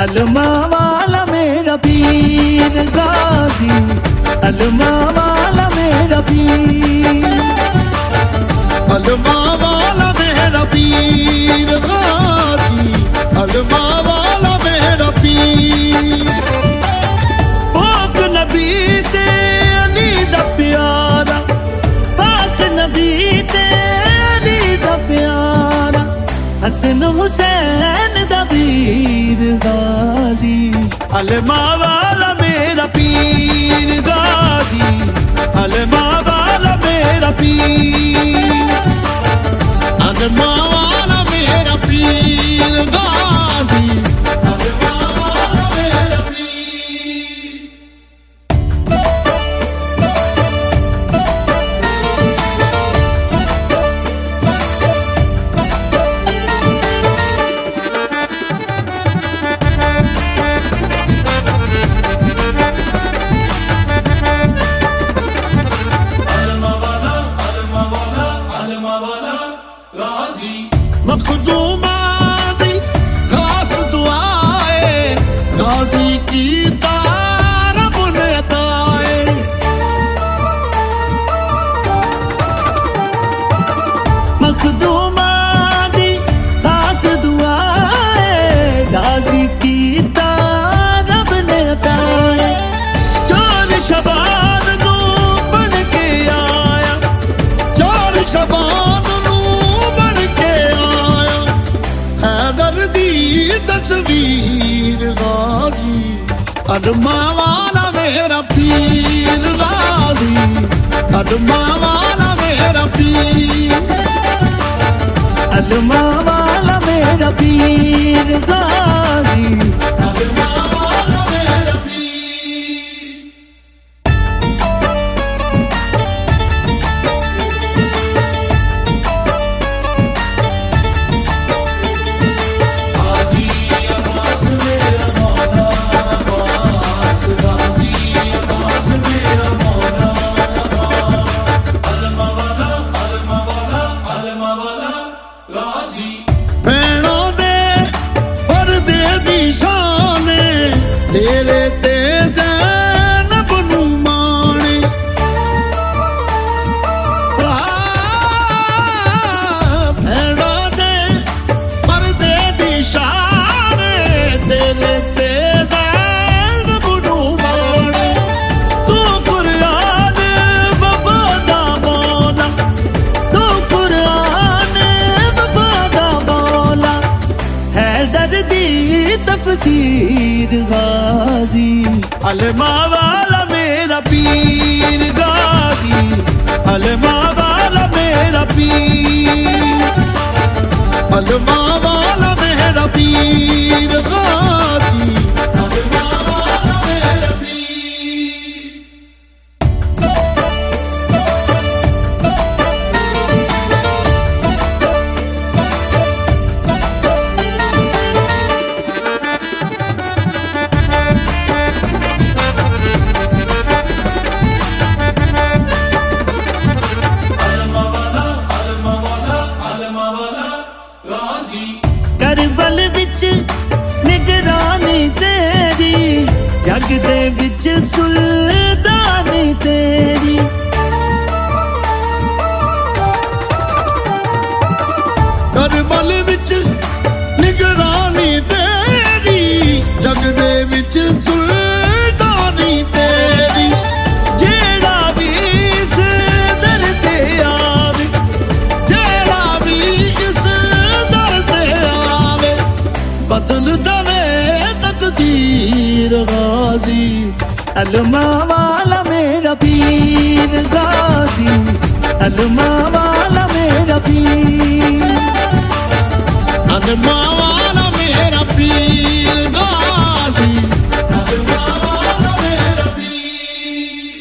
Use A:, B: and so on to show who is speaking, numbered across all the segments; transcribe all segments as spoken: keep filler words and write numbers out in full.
A: अलमा वाला मेरा पीर गाजी, अलमा वाला मेरा पीर,
B: अलमा वाला मेरा पीर गाजी, अलमा वाला मेरा पीर।
A: पाक नबी ते अली दा प्यारा, पाक नबी ते अली दा प्यारा, हसन हुसैन दा पीर गाजी, अलमा वाला मेरा पीर गाजी, अलमा वाला मेरा पीर,
B: अलमा वाला मेरा पीर गाजी, अलमा वाला मेरा पीर। मखदूमा दी खास दुआए गाजी की रब ने अताए।
A: मखदूमा दी खास दुआए गाजी की रब ने अताए। चार शबान नू बन के आया,
B: चार शबान तस्वीर गाजी, अलमा वाला मेरा पीर गाजी, अलमा वाला मेरा पीर,
A: अलमा वाला मेरा पीर गाजी,
B: अलमा वाला मेरा पीर। तेरे ते ज़ैनब नू माणे, भेड़ा दे पर्दे दी शान, तेरे ते ज़ैनब नू माणे।
A: तू कुरान वफा दा मौला, तू कुरान वफा दा मौला, हैदर दी तफसीर गाजी, अलमा वाला मेरा पीर गाजी, अलमा वाला मेरा पीर,
B: अलमा वाला मेरा पीर गाजी, अलमा वाला मेरा पीर।
A: करबल विच निगरानी तेरी, जग दे विच सुल्तानी तेरी,
B: करबल विच निगरानी तेरी, जग दे विच सुल्तानी तेरी।
A: जेड़ा भी इस दर ते आवे,
B: जेड़ा भी इस दर ते आवे, बदल दवे तकदीर गाजी,
A: अलमा वाला मेरा पीर गाजी, अलमा वाला मेरा पीर,
B: अलमा वाला मेरा पीर गाजी, अलमा वाला मेरा पीर।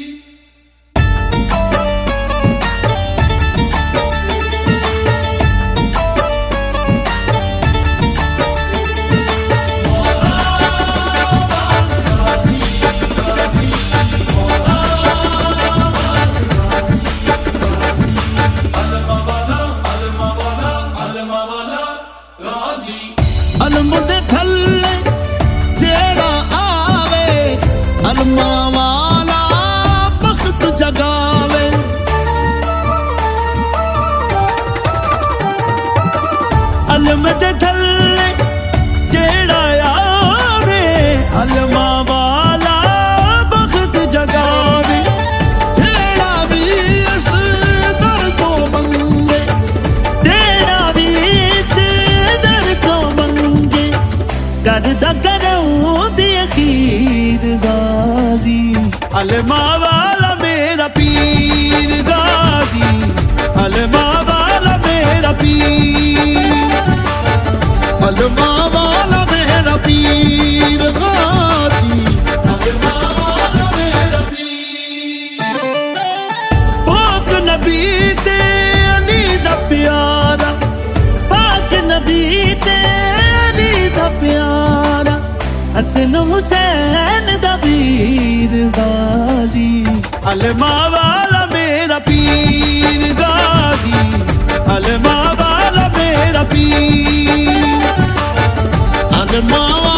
C: Razi
B: अलमा वाला मेरा पीर गाजी, अलमा वाला मेरा पीर।
A: पाक नबी ते अली दा प्यारा, पाक नबी ते अली दा प्यारा, हसन हुसैन दा वीर गाजी। अलमा वाला मेरा पीर गाजी, अलमा वाला मेरा पीर।
B: अलमा